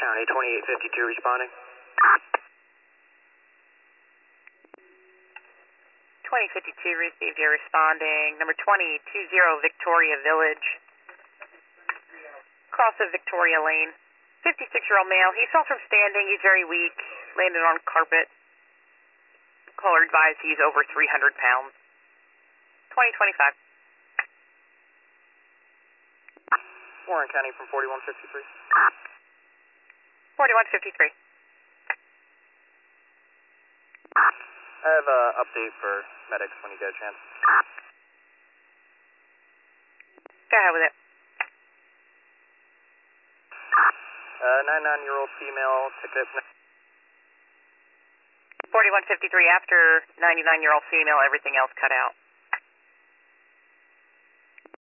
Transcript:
County 2852 responding. 2052 received, you're responding. Number 2020 Victoria Village. Cross of Victoria Lane. 56-year-old male. He fell from standing. He's very weak. Landed on carpet. Caller advised he's over 300 pounds. 2025. Warren County from 4153. 4153. I have an update for medics when you get a chance. Go ahead with it. 99-year-old female ticket. 4153 after 99-year-old female, everything else cut out.